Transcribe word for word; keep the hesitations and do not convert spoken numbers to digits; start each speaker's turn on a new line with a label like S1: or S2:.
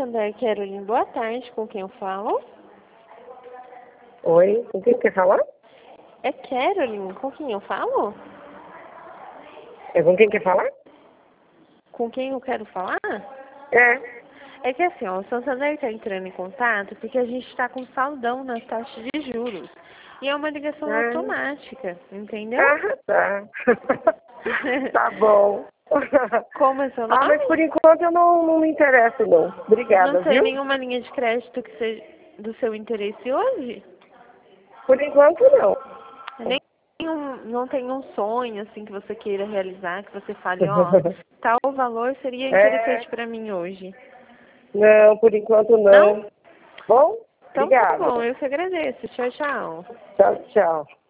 S1: Santander, Caroline. Boa tarde, com quem eu falo?
S2: Oi, com quem quer falar?
S1: É Caroline, com quem eu falo?
S2: É com quem quer falar?
S1: Com quem eu quero falar?
S2: É.
S1: É que assim, ó, o Santander está entrando em contato porque a gente está com saldão nas taxas de juros. E é uma ligação
S2: Ah,
S1: automática, entendeu?
S2: ah tá. Tá bom.
S1: Como é seu
S2: Ah, mas por
S1: nome?
S2: enquanto eu não, não me interesso, não.
S1: Não
S2: Obrigada,
S1: tem
S2: viu?
S1: nenhuma linha de crédito que seja do seu interesse hoje?
S2: Por enquanto, não.
S1: Nem um, não tem um sonho assim que você queira realizar, que você fale, ó, tal valor seria
S2: É,
S1: interessante para mim hoje.
S2: não, por enquanto
S1: Não?
S2: não. Bom,
S1: Então tá
S2: obrigada.
S1: bom, eu que agradeço. Tchau, tchau.
S2: Tchau, tchau.